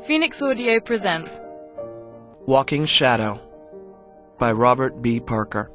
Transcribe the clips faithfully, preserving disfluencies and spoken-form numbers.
Phoenix Audio presents Walking Shadow by Robert B. Parker.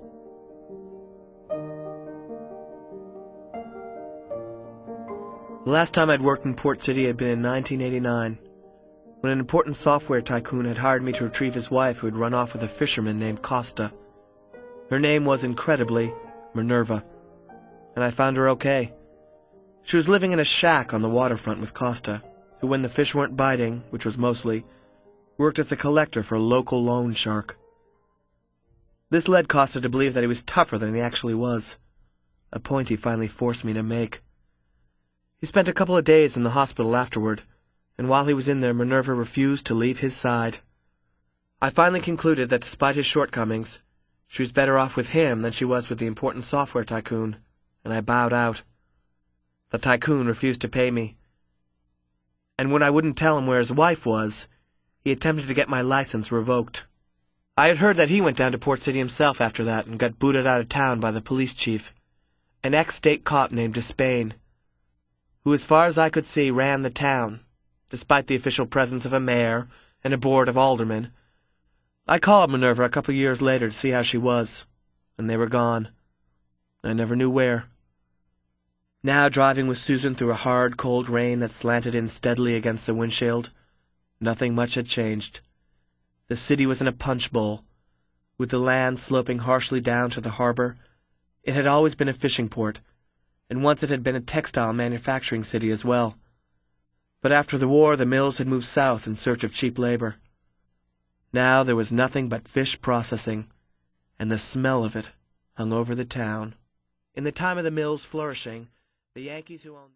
The last time I'd worked in Port City had been in nineteen eighty-nine, when an important software tycoon had hired me to retrieve his wife who had run off with a fisherman named Costa. Her name was, incredibly, Minerva, and I found her okay. She was living in a shack on the waterfront with Costa, who, when the fish weren't biting, which was mostly, worked as a collector for a local loan shark. This led Costa to believe that he was tougher than he actually was, a point he finally forced me to make. He spent a couple of days in the hospital afterward, and while he was in there, Minerva refused to leave his side. I finally concluded that despite his shortcomings, she was better off with him than she was with the important software tycoon, and I bowed out. The tycoon refused to pay me, and when I wouldn't tell him where his wife was, he attempted to get my license revoked. I had heard that he went down to Port City himself after that and got booted out of town by the police chief, an ex-state cop named Despain, who, as far as I could see, ran the town, despite the official presence of a mayor and a board of aldermen. I called Minerva a couple years later to see how she was, and they were gone. I never knew where. Now, driving with Susan through a hard, cold rain that slanted in steadily against the windshield, nothing much had changed. The city was in a punch bowl. With the land sloping harshly down to the harbor, it had always been a fishing port, and once it had been a textile manufacturing city as well. But after the war, the mills had moved south in search of cheap labor. Now there was nothing but fish processing, and the smell of it hung over the town. In the time of the mills flourishing, the Yankees who owned